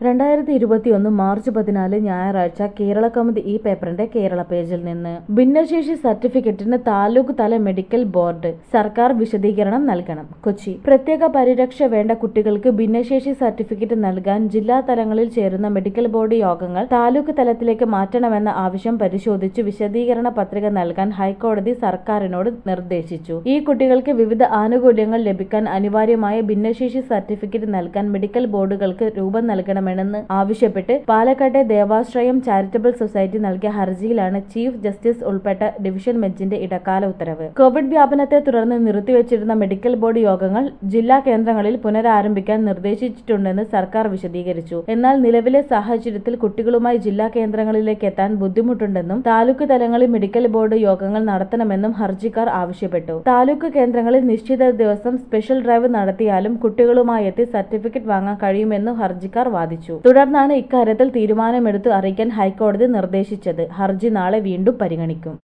2021 March 14 ഞായറാഴ്ച കേരള കൗമുദി ഈ പേപ്പറിന്റെ കേരള പേജിൽ നിന്ന് ഭിന്നശേഷി സർട്ടിഫിക്കറ്റിന് താലൂക്ക് തല മെഡിക്കൽ ബോർഡ് സർക്കാർ വിശദീകരണം നൽകണം. കൊച്ചി പ്രത്യേക പരിരക്ഷ വേണ്ട കുട്ടികൾക്ക് ഭിന്നശേഷി സർട്ടിഫിക്കറ്റ് നൽകാൻ ജില്ലാ തലങ്ങളിൽ ചേരുന്ന മെഡിക്കൽ ബോർഡ് യോഗങ്ങൾ താലൂക്ക് തലത്തിലേക്ക് മാറ്റണമെന്ന ആവശ്യം പരിശോധിച്ച് വിശദീകരണ പത്രിക നൽകാൻ ഹൈക്കോടതി സർക്കാരിനോട് നിർദ്ദേശിച്ചു. ഈ കുട്ടികൾക്ക് വിവിധ ആനുകൂല്യങ്ങൾ ലഭിക്കാൻ അനിവാര്യമായ ഭിന്നശേഷി സർട്ടിഫിക്കറ്റ് നൽകാൻ മെഡിക്കൽ ബോർഡുകൾക്ക് രൂപം നൽകണമെന്ന് ആവശ്യപ്പെട്ട് പാലക്കാട്ടെ ദേവാശ്രയം ചാരിറ്റബിൾ സൊസൈറ്റി നൽകിയ ഹർജിയിലാണ് ചീഫ് ജസ്റ്റിസ് ഉൾപ്പെട്ട ഡിവിഷൻ ബെഞ്ചിന്റെ ഇടക്കാല ഉത്തരവ്. കോവിഡ് വ്യാപനത്തെ തുടർന്ന് നിർത്തിവച്ചിരുന്ന മെഡിക്കൽ ബോർഡ് യോഗങ്ങൾ ജില്ലാ കേന്ദ്രങ്ങളിൽ പുനരാരംഭിക്കാൻ നിർദ്ദേശിച്ചിട്ടുണ്ടെന്ന് സർക്കാർ വിശദീകരിച്ചു. എന്നാൽ നിലവിലെ സാഹചര്യത്തിൽ കുട്ടികളുമായി ജില്ലാ കേന്ദ്രങ്ങളിലേക്ക് എത്താൻ ബുദ്ധിമുട്ടുണ്ടെന്നും താലൂക്ക് തലങ്ങളിൽ മെഡിക്കൽ ബോർഡ് യോഗങ്ങൾ നടത്തണമെന്നും ഹർജിക്കാർ ആവശ്യപ്പെട്ടു. താലൂക്ക് കേന്ദ്രങ്ങളിൽ നിശ്ചിത ദിവസം സ്പെഷ്യൽ ഡ്രൈവ് നടത്തിയാലും കുട്ടികളുമായി എത്തി സർട്ടിഫിക്കറ്റ് വാങ്ങാൻ കഴിയുമെന്നും ഹർജിക്കാർ വാദിച്ചു. തുടർന്നാണ് ഇക്കാര്യത്തിൽ തീരുമാനമെടുത്ത് അറിയിക്കാൻ ഹൈക്കോടതി നിർദ്ദേശിച്ചത്. ഹർജി നാളെ വീണ്ടും പരിഗണിക്കും.